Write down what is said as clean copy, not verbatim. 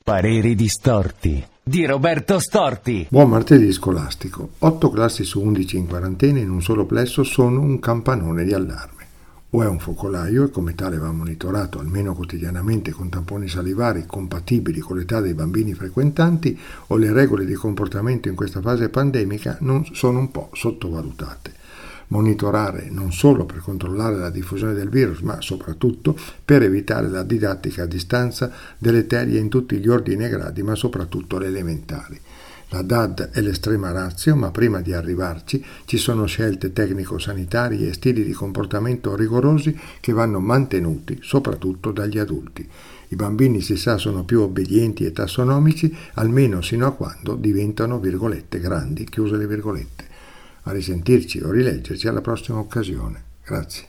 Pareri distorti di Roberto Storti. Buon martedì scolastico. 8 classi su 11 in quarantena in un solo plesso sono un campanone di allarme. O è un focolaio e come tale va monitorato almeno quotidianamente con tamponi salivari compatibili con l'età dei bambini frequentanti, o le regole di comportamento in questa fase pandemica non sono un po' sottovalutate. Monitorare non solo per controllare la diffusione del virus, ma soprattutto per evitare la didattica a distanza deleteria in tutti gli ordini e gradi, ma soprattutto le elementari. La DAD è l'estrema ratio, ma prima di arrivarci ci sono scelte tecnico-sanitarie e stili di comportamento rigorosi che vanno mantenuti, soprattutto dagli adulti. I bambini, si sa, sono più obbedienti e tassonomici, almeno sino a quando diventano, virgolette, grandi, chiuse le virgolette. A risentirci o rileggerci alla prossima occasione. Grazie.